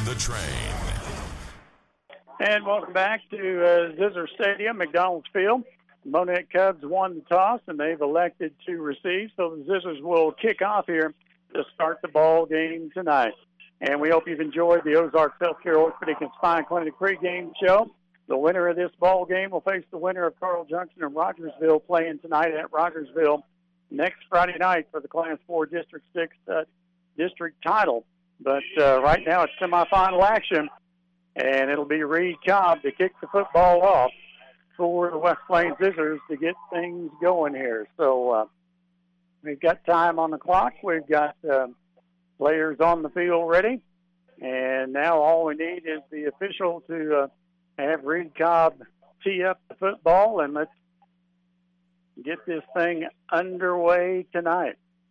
the Train. And welcome back to Zizzer Stadium, McDonald's Field. Monette Cubs won the toss, and they've elected to receive. So the Zizzers will kick off here to start the ball game tonight. And we hope you've enjoyed the Ozarks Healthcare Orthopedic and Spine Clinic pregame show. The winner of this ball game will face the winner of Carl Junction and Rogersville playing tonight at Rogersville next Friday night for the Class 4 District 6 district title. But right now it's semifinal action, and it'll be Reed Cobb to kick the football off for the West Plains Zizzers to get things going here. So we've got time on the clock. We've got players on the field ready, and now all we need is the official to have Reed Cobb tee up the football, and let's get this thing underway tonight.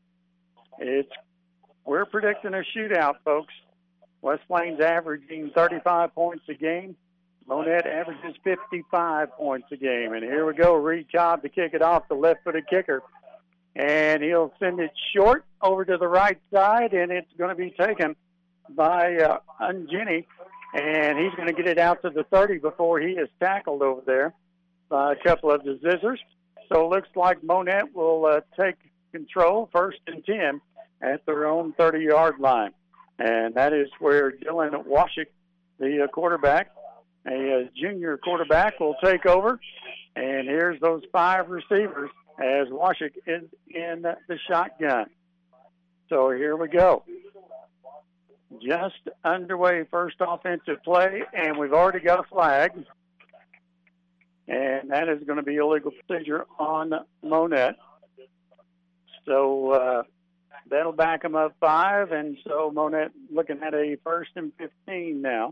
We're predicting a shootout, folks. West Plains averaging 35 points a game. Monette averages 55 points a game. And here we go, Reed Cobb to kick it off, the left-footed kicker. And he'll send it short over to the right side, and it's going to be taken by Ungeni. And he's going to get it out to the 30 before he is tackled over there by a couple of the Zizzers. So it looks like Monette will take control, 1st and 10, at their own 30-yard line. And that is where Dylan Washik, the quarterback, a junior quarterback, will take over. And here's those 5 receivers as Washik is in the shotgun. So here we go. Just underway, first offensive play, and we've already got a flag. And that is going to be illegal procedure on Monette. So that'll back them up 5, and so Monette looking at a 1st and 15 now.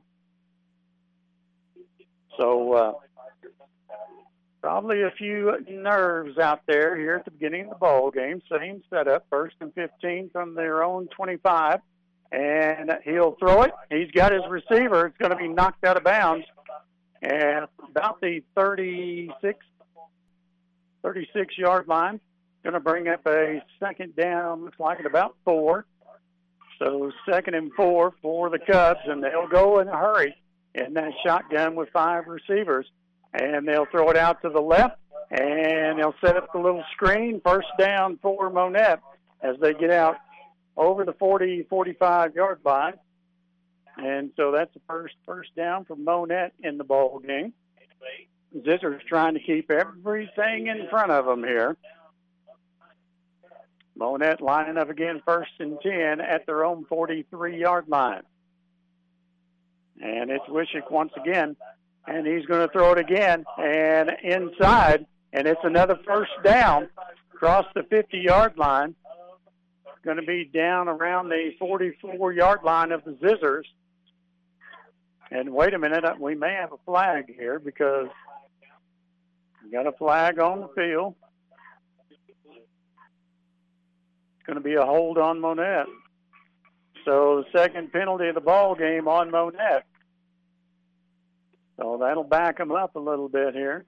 So probably a few nerves out there here at the beginning of the ball game. Same setup, 1st and 15 from their own 25, and he'll throw it. He's got his receiver. It's going to be knocked out of bounds, and about the 36-yard line. Going to bring up a 2nd down, looks like at about 4. So 2nd and 4 for the Cubs, and they'll go in a hurry in that shotgun with 5 receivers. And they'll throw it out to the left, and they'll set up the little screen. 1st down for Monette as they get out over the 40, 45-yard line. And so that's the first down for Monette in the ball game. Zizzer's trying to keep everything in front of them here. Monette lining up again, 1st and 10 at their own 43-yard line. And it's Wishik once again, and he's going to throw it again and inside, and it's another 1st down across the 50-yard line. Going to be down around the 44-yard line of the Zizzers. And wait a minute, we may have a flag here because we got a flag on the field. Going to be a hold on Monette. So the 2nd penalty of the ball game on Monette. So that'll back them up a little bit here.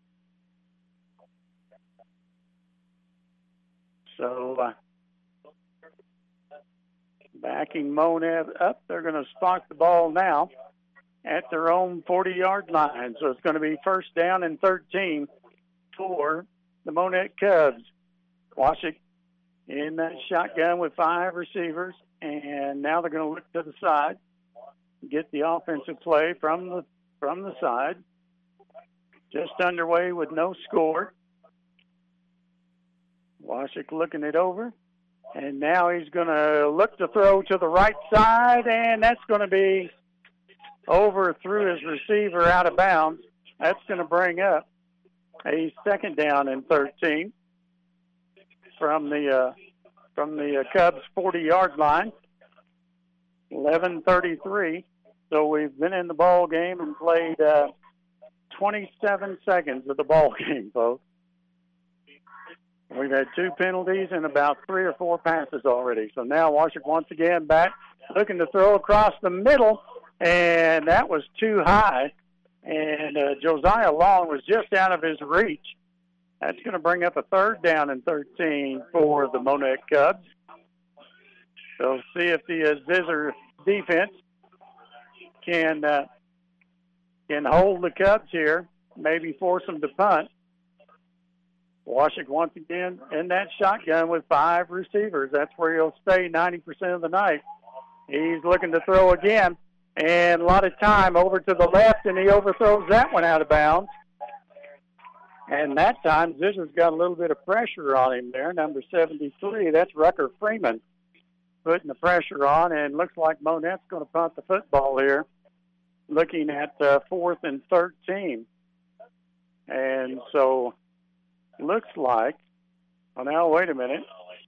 So backing Monette up, they're going to spark the ball now at their own 40-yard line. So it's going to be 1st down and 13 for the Monette Cubs. Washik in that shotgun with 5 receivers, and now they're going to look to the side, get the offensive play from the side. Just underway with no score. Washik looking it over, and now he's going to look to throw to the right side, and that's going to be over through his receiver out of bounds. That's going to bring up a 2nd down and 13. From the Cubs' 40-yard line, 11:33. So we've been in the ball game and played 27 seconds of the ball game, folks. We've had 2 penalties and about 3 or 4 passes already. So now Washik once again back, looking to throw across the middle, and that was too high. And Josiah Long was just out of his reach. That's going to bring up a 3rd down and 13 for the Monette Cubs. So see if the Zizzer defense can hold the Cubs here, maybe force them to punt. Washik once again in that shotgun with 5 receivers. That's where he'll stay 90% of the night. He's looking to throw again, and a lot of time over to the left, and he overthrows that one out of bounds. And that time, Zizzer's got a little bit of pressure on him there, number 73. That's Rucker Freeman putting the pressure on, and looks like Monette's going to punt the football here, looking at 4th and 13. And so looks like, well, now, wait a minute.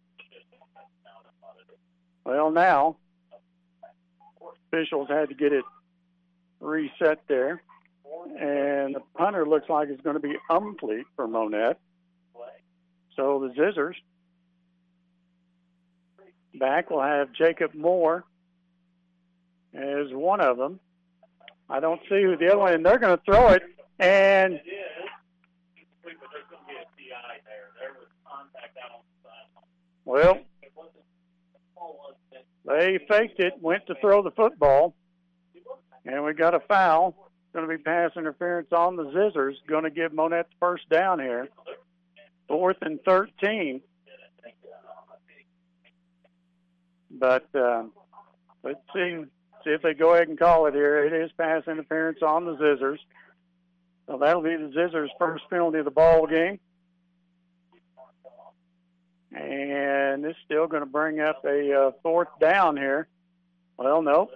Well, now, officials had to get it reset there. And the punter looks like it's going to be Umfleet for Monette. So the Zizzers back will have Jacob Moore as one of them. I don't see who the other one, and they're going to throw it. And well, they faked it, went to throw the football, and we got a foul. Going to be pass interference on the Zizzers. Going to give Monette the first down here. 4th and 13. But let's see if they go ahead and call it here. It is pass interference on the Zizzers. So that'll be the Zizzers' first penalty of the ball game. And it's still going to bring up a 4th down here. Well, no.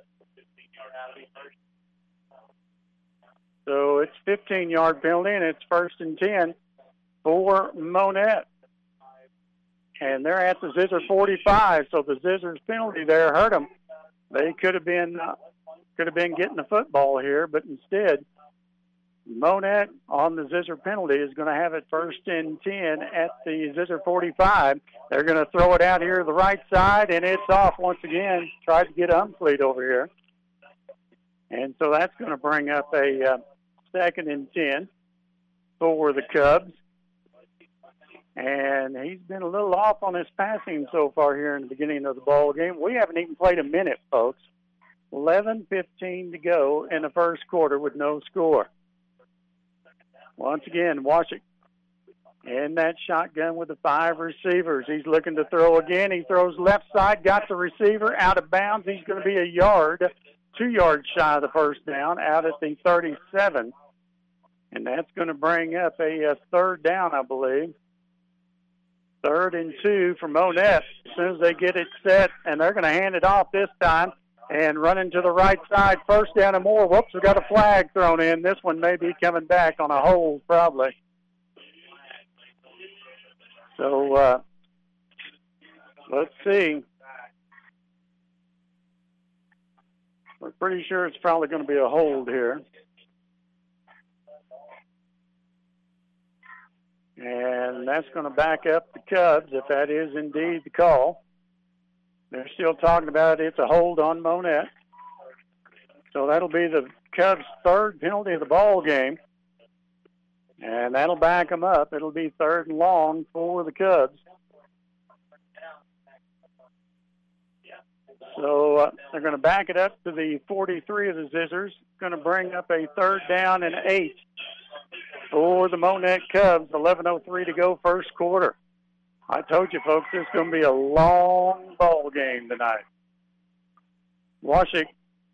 So it's 15-yard penalty, and it's 1st and 10 for Monette. And they're at the Zizzer 45, so the Zizzers penalty there hurt them. They could have been getting the football here, but instead, Monette on the Zizzer penalty is going to have it 1st and 10 at the Zizzer 45. They're going to throw it out here to the right side, and it's off once again. Tried to get Umfleet over here. And so that's going to bring up a 2nd and 10 for the Cubs. And he's been a little off on his passing so far here in the beginning of the ball game. We haven't even played a minute, folks. 11:15 to go in the first quarter with no score. Once again, Washik in that shotgun with the 5 receivers. He's looking to throw again. He throws left side, got the receiver out of bounds. He's going to be 2 yards shy of the first down, out at the 37. And that's going to bring up a 3rd down, I believe. 3rd and 2 for Monette as soon as they get it set, and they're going to hand it off this time and running to the right side. 1st down and more. Whoops, we got a flag thrown in. This one may be coming back on a hold probably. So let's see. We're pretty sure it's probably going to be a hold here. And that's going to back up the Cubs if that is indeed the call. They're still talking about it's a hold on Monette. So that'll be the Cubs' 3rd penalty of the ball game. And that'll back them up. It'll be 3rd and long for the Cubs. So they're going to back it up to the 43 of the Zizzers. Going to bring up a 3rd down and 8 for the Monette Cubs. 11:03 to go first quarter. I told you, folks, this is going to be a long ball game tonight. Washik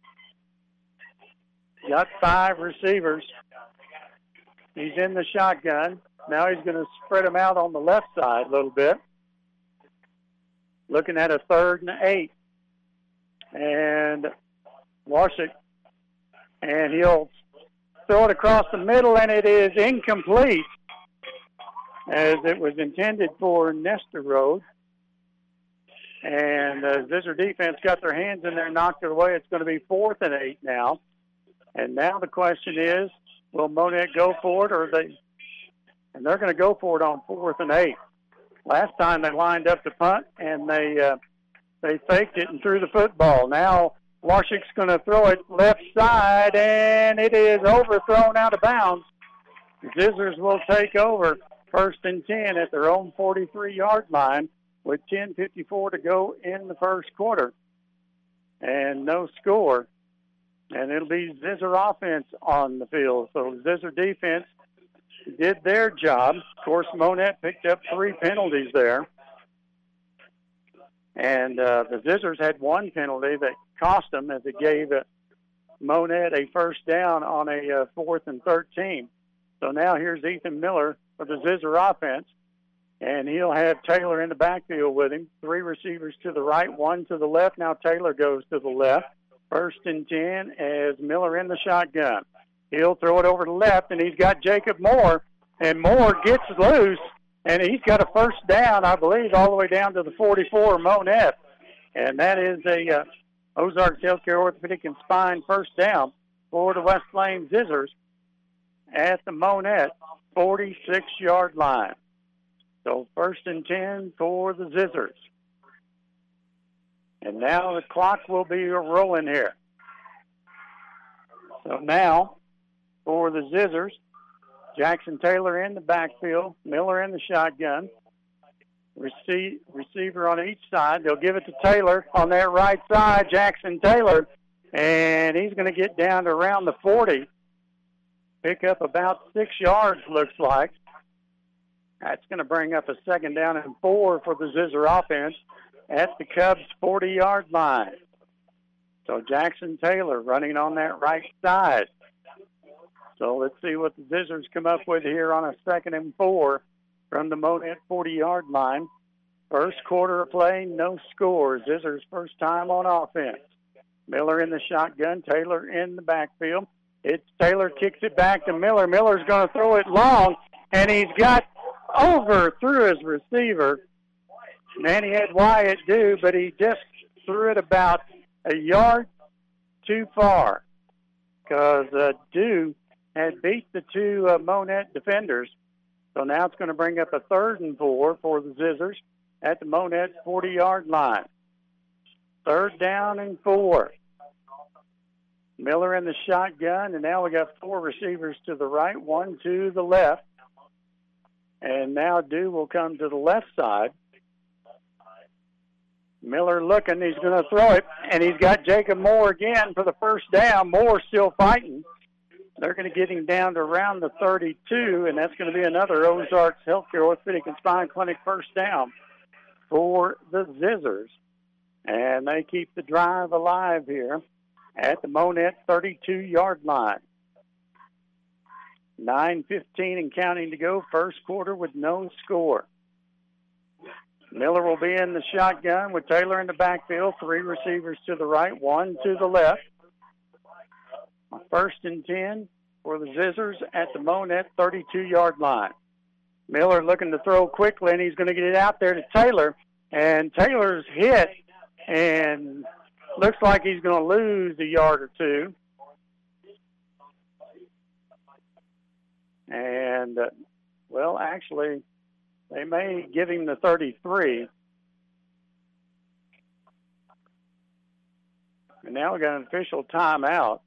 got 5 receivers. He's in the shotgun. Now he's going to spread them out on the left side a little bit. Looking at a 3rd and 8. And Washik, and he'll throw it across the middle, and it is incomplete as it was intended for Nestor Road. And Zizzer defense got their hands in there, knocked it away. It's going to be 4th and 8 now. And now the question is, will Monette go for it, or and they're going to go for it on 4th and 8. Last time they lined up to punt, and they faked it and threw the football. Now Washik's going to throw it left side, and it is overthrown out of bounds. The Zizzers will take over 1st and 10 at their own 43-yard line with 10:54 to go in the first quarter. And no score. And it'll be Zizzer offense on the field. So Zizzer defense did their job. Of course, Monette picked up 3 penalties there. And the Zizzers had 1 penalty that cost them as it gave Monette a first down on a 4th and 13. So now here's Ethan Miller for the Zizzer offense. And he'll have Taylor in the backfield with him. 3 receivers to the right, 1 to the left. Now Taylor goes to the left. 1st and 10 as Miller in the shotgun. He'll throw it over to the left, and he's got Jacob Moore. And Moore gets loose, and he's got a first down, I believe, all the way down to the 44, Monette. And that is a Ozarks Healthcare Orthopedic and Spine first down for the West Plains Zizzers at the Monette 46-yard line. So 1st and 10 for the Zizzers. And now the clock will be rolling here. So now for the Zizzers, Jackson Taylor in the backfield, Miller in the shotgun. Receiver on each side. They'll give it to Taylor on that right side, Jackson Taylor. And he's going to get down to around the 40. Pick up about 6 yards, looks like. That's going to bring up a 2nd down and 4 for the Zizzer offense at the Cubs' 40-yard line. So Jackson Taylor running on that right side. So let's see what the Zizzers come up with here on a 2nd and 4 from the Monette 40-yard line. First quarter of play, no score. Zizzers' first time on offense. Miller in the shotgun, Taylor in the backfield. It's Taylor kicks it back to Miller. Miller's going to throw it long, and he's got over through his receiver. And he had Wyatt Dew, but he just threw it about a yard too far because Dew had beat the 2 Monette defenders. So now it's going to bring up a 3rd and 4 for the Zizzers at the Monette 40-yard line. 3rd down and 4. Miller in the shotgun, and now we got 4 receivers to the right, 1 to the left. And now Dew will come to the left side. Miller looking, he's going to throw it, and he's got Jacob Moore again for the first down. Moore still fighting. They're going to get him down to around the 32, and that's going to be another Ozarks Healthcare Orthopedic and Spine Clinic first down for the Zizzers. And they keep the drive alive here at the Monette 32-yard line. 9:15 and counting to go, first quarter with no score. Miller will be in the shotgun with Taylor in the backfield. 3 receivers to the right, 1 to the left. 1st and 10 for the Zizzers at the Monette 32-yard line. Miller looking to throw quickly, and he's going to get it out there to Taylor. And Taylor's hit, and looks like he's going to lose a yard or 2. And, well, actually, they may give him the 33. And now we got an official timeout.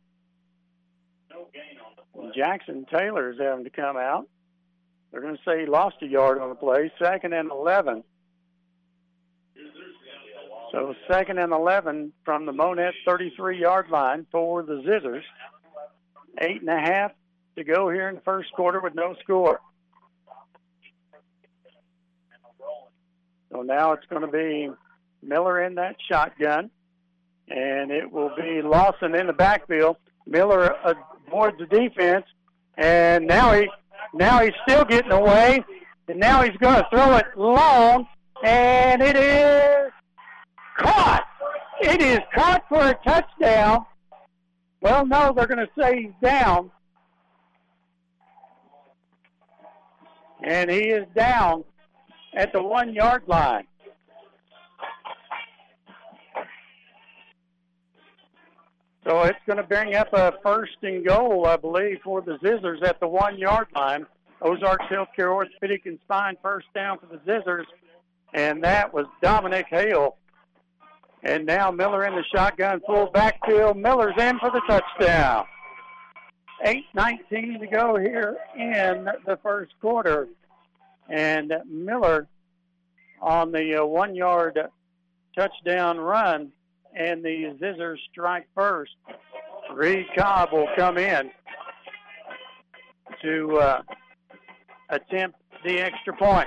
Jackson Taylor is having to come out. They're going to say he lost a yard on the play. 2nd and 11. So 2nd and 11 from the Monette 33-yard line for the Zizzers. 8.5 to go here in the first quarter with no score. So now it's going to be Miller in that shotgun, and it will be Lawson in the backfield. Miller avoids the defense, and now he's still getting away, and now he's going to throw it long, and it is caught. It is caught for a touchdown. Well, no, they're going to say he's down. And he is down at the 1-yard line. So it's going to bring up a 1st and goal, I believe, for the Zizzers at the 1-yard line. Ozarks Healthcare Orthopedic and Spine first down for the Zizzers. And that was Dominic Hale. And now Miller in the shotgun, full backfield. Miller's in for the touchdown. 8:19 to go here in the first quarter. And Miller on the 1-yard touchdown run, and the Zizzers strike first Reed Cobb will come in to attempt the extra point.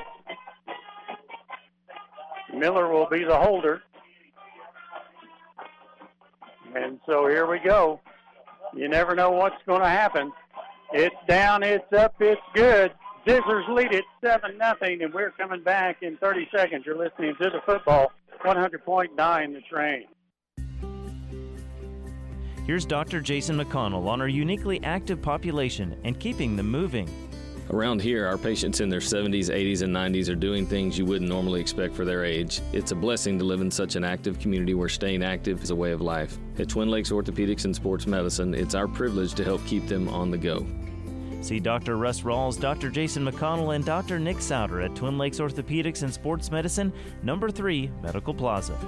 Miller will be the holder. And so here we go. You never know what's going to happen. It's down, it's up, it's good. Zizzers lead it 7-0, and we're coming back in 30 seconds. You're listening to the football, 100.9 The Train. Here's Dr. Jason McConnell on our uniquely active population and keeping them moving. Around here, our patients in their 70s, 80s, and 90s are doing things you wouldn't normally expect for their age. It's a blessing to live in such an active community where staying active is a way of life. At Twin Lakes Orthopedics and Sports Medicine, it's our privilege to help keep them on the go. See Dr. Russ Rawls, Dr. Jason McConnell, and Dr. Nick Souter at Twin Lakes Orthopedics and Sports Medicine, number 3, Medical Plaza.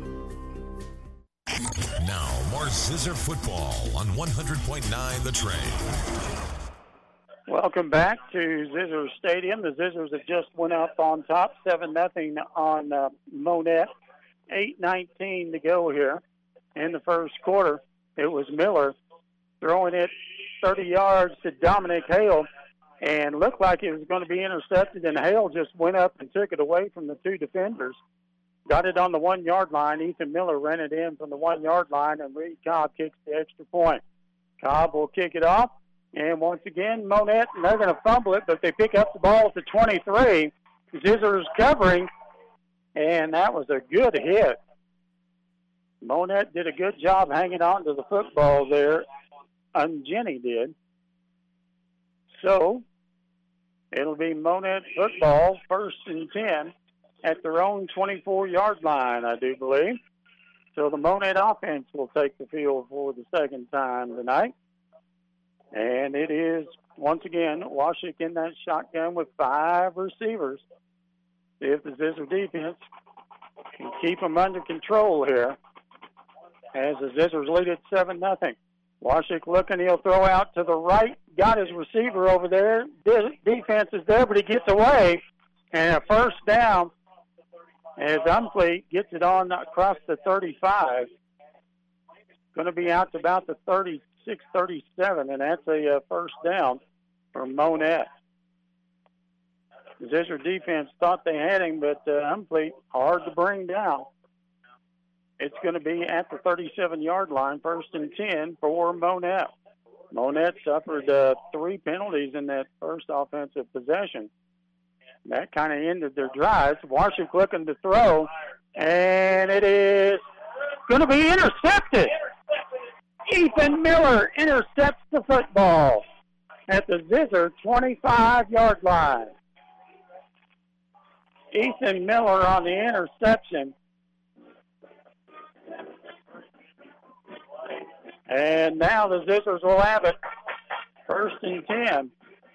Now, more Zizzer football on 100.9 The Train. Welcome back to Zizzers Stadium. The Zizzers have just went up on top, 7-0 on Monette. 8:19 to go here in the first quarter. It was Miller throwing it 30 yards to Dominic Hale, and looked like it was going to be intercepted, and Hale just went up and took it away from the two defenders. Got it on the 1-yard line. Ethan Miller ran it in from the 1-yard line, and Reed Cobb kicks the extra point. Cobb will kick it off. And once again, Monette, and they're going to fumble it, but they pick up the ball at the 23. Zizzers covering, and that was a good hit. Monette did a good job hanging on to the football there, and Jenny did. So it'll be Monette football, 1st and 10 at their own 24-yard line, I do believe. So the Monette offense will take the field for the second time tonight. And it is, once again, Washik in that shotgun with 5 receivers. See if the Zizzer defense can keep them under control here as the Zizzers lead it 7-0. Washik looking, he'll throw out to the right. Got his receiver over there. Defense is there, but he gets away. And a first down as Umfleet gets it on across the 35. Going to be out to about the 36-37, and that's a first down for Monette. The Zizzer defense thought they had him, but Umfleet hard to bring down. It's going to be at the 37-yard line, 1st and 10 for Monette. Monette suffered 3 penalties in that first offensive possession. That kind of ended their drives. Washington looking to throw, and it is going to be intercepted. Ethan Miller intercepts the football at the Zizzer 25-yard line. Ethan Miller on the interception. And now the Zizzers will have it. 1st and 10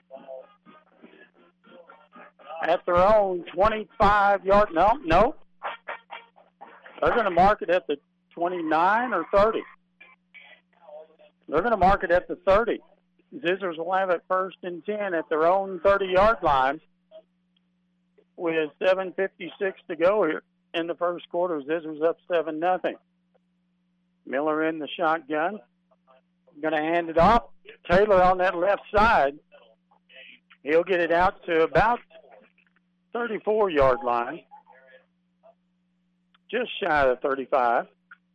at their own 25-yard. No. They're going to mark it at the 29 or 30. They're going to mark it at the 30. Zizzers will have it 1st and 10 at their own 30-yard line with 7:56 to go here in the first quarter. Zizzers up 7-0. Miller in the shotgun. Going to hand it off. Taylor on that left side. He'll get it out to about 34-yard line. Just shy of 35.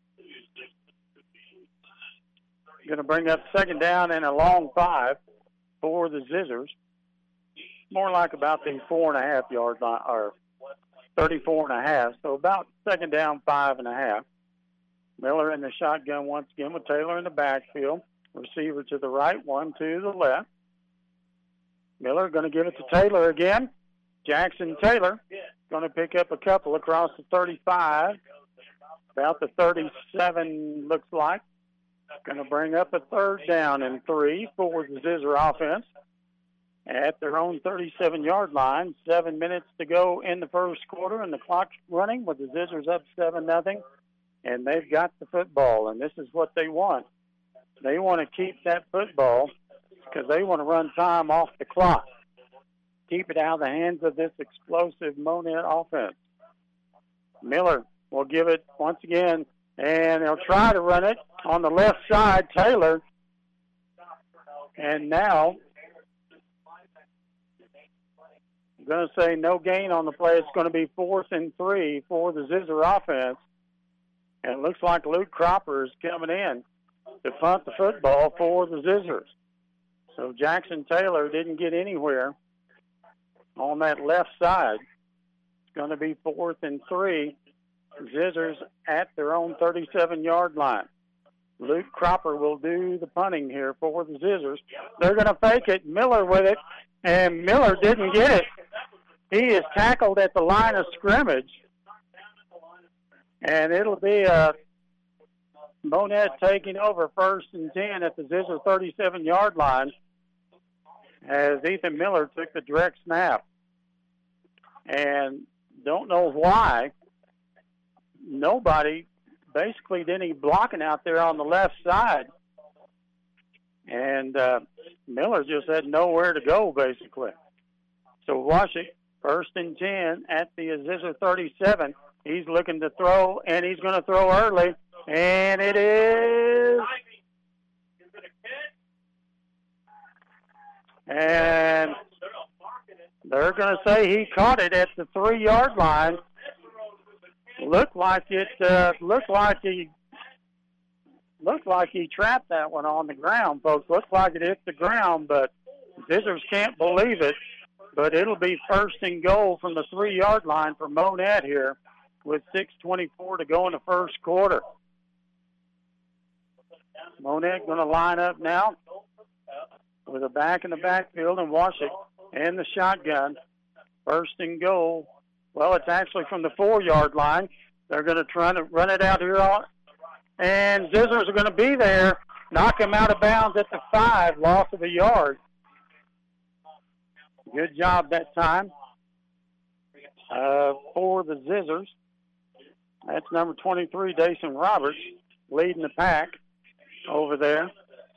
Going to bring up 2nd down and a long 5 for the Zizzers. More like about the 4.5-yard line, or 34.5. So about 2nd down, 5.5. Miller in the shotgun once again with Taylor in the backfield. Receiver to the right, one to the left. Miller going to give it to Taylor again. Jackson Taylor going to pick up a couple across the 35. About the 37 looks like. Going to bring up a 3rd down and 3 for the Zizzer offense at their own 37-yard line. 7 minutes to go in the first quarter, and the clock's running with the Zizzers up 7-0. And they've got the football, and this is what they want. They want to keep that football because they want to run time off the clock. Keep it out of the hands of this explosive Monette offense. Miller will give it once again. And they'll try to run it on the left side, Taylor. And now, I'm going to say no gain on the play. It's going to be 4th and 3 for the Zizzer offense. And it looks like Luke Cropper is coming in to punt the football for the Zizzers. So Jackson Taylor didn't get anywhere on that left side. It's going to be 4th and 3. Zizzers at their own 37-yard line. Luke Cropper will do the punting here for the Zizzers. They're going to fake it. Miller with it, and Miller didn't get it. He is tackled at the line of scrimmage. And it'll be Monette taking over 1st and 10 at the Zizzer 37-yard line as Ethan Miller took the direct snap. And don't know why nobody basically did any blocking out there on the left side. And Miller just had nowhere to go, basically. So Washington, 1st and 10 at the Zizzer 37. He's looking to throw, and he's going to throw early. And it is. And they're going to say he caught it at the 3-yard line. Looked like he trapped that one on the ground, folks. Looked like it hit the ground, but Zizzers can't believe it. But it'll be 1st and goal from the 3-yard line for Monette here with 6:24 to go in the first quarter. Monette going to line up now with a back in the backfield and Washington and the shotgun. 1st and goal. Well, it's actually from the 4-yard line. They're going to try to run it out here. And Zizzers are going to be there. Knock him out of bounds at the 5. Loss of a yard. Good job that time for the Zizzers. That's number 23, Dason Roberts, leading the pack over there.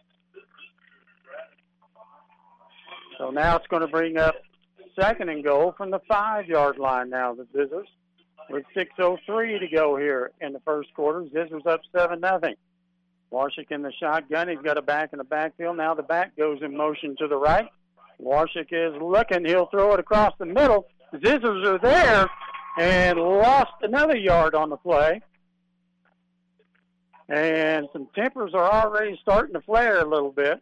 So now it's going to bring up 2nd and goal from the 5-yard line now, the Zizzers, with 6:03 to go here in the first quarter. Zizzers up 7-0. Washik in the shotgun. He's got a back in the backfield. Now the back goes in motion to the right. Washik is looking. He'll throw it across the middle. Zizzers are there and lost another yard on the play. And some tempers are already starting to flare a little bit.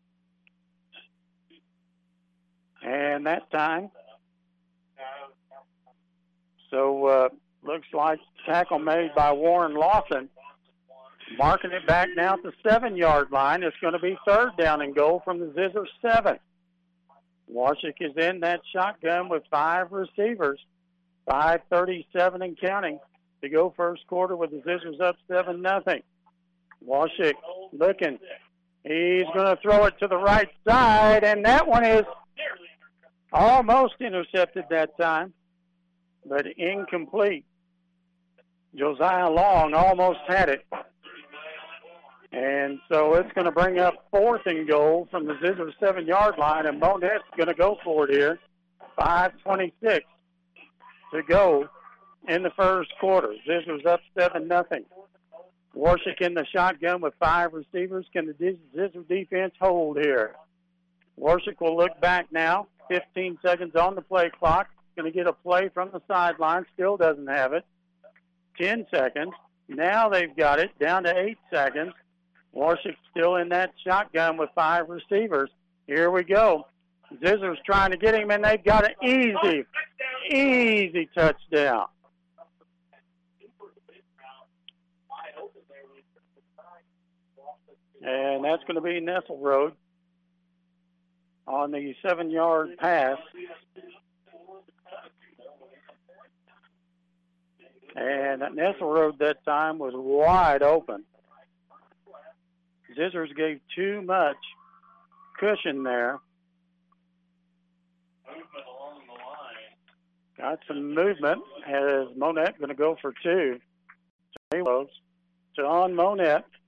And that time, so looks like tackle made by Warren Lawson. Marking it back now at the 7-yard line. It's going to be 3rd down and goal from the Zizzer 7. Washik is in that shotgun with 5 receivers. 5:37 and counting to go first quarter with the Zizzers up 7-0. Washik looking. He's going to throw it to the right side, and that one is almost intercepted that time, but incomplete. Josiah Long almost had it. And so it's going to bring up 4th and goal from the Zizzer 7-yard line, and Monette's going to go for it here. 5:26 to go in the first quarter. Zizzer's up 7-0. Warshik in the shotgun with 5 receivers. Can the Zizzer defense hold here? Warshik will look back now. 15 seconds on the play clock. Going to get a play from the sideline. Still doesn't have it. 10 seconds. Now they've got it down to 8 seconds. Warshik still in that shotgun with 5 receivers. Here we go. Zizzer's trying to get him, and they've got an easy touchdown. And that's going to be Nesselrode on the 7-yard pass. And Nesselrode that time was wide open. Zizzers gave too much cushion there. Got some movement as Monette going to go for 2. So on Monette.